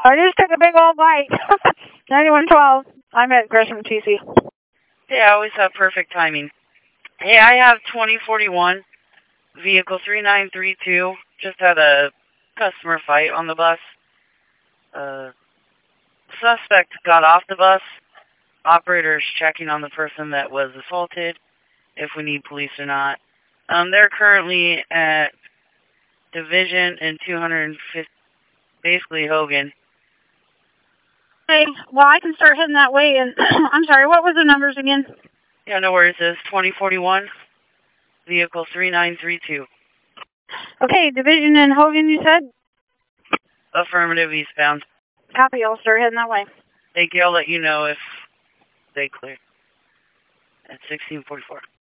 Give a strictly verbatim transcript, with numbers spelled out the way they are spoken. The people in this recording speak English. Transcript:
I just took a big old bite. ninety-one twelve. I'm at Gresham T C. Hey, I always have perfect timing. Hey, I have twenty forty-one, vehicle three nine three two. Just had a customer fight on the bus. Uh, suspect got off the bus. Operator's checking on the person that was assaulted, if we need police or not. Um, they're currently at Division and two hundred fifty, basically Hogan. Okay, well, I can start heading that way. And I'm sorry, what was the numbers again? Yeah, no worries. It's twenty forty-one, vehicle three nine three two. Okay, Division and Hogan, you said? Affirmative, eastbound. Copy, I'll start heading that way. Thank you. I'll let you know if they clear. At sixteen forty-four.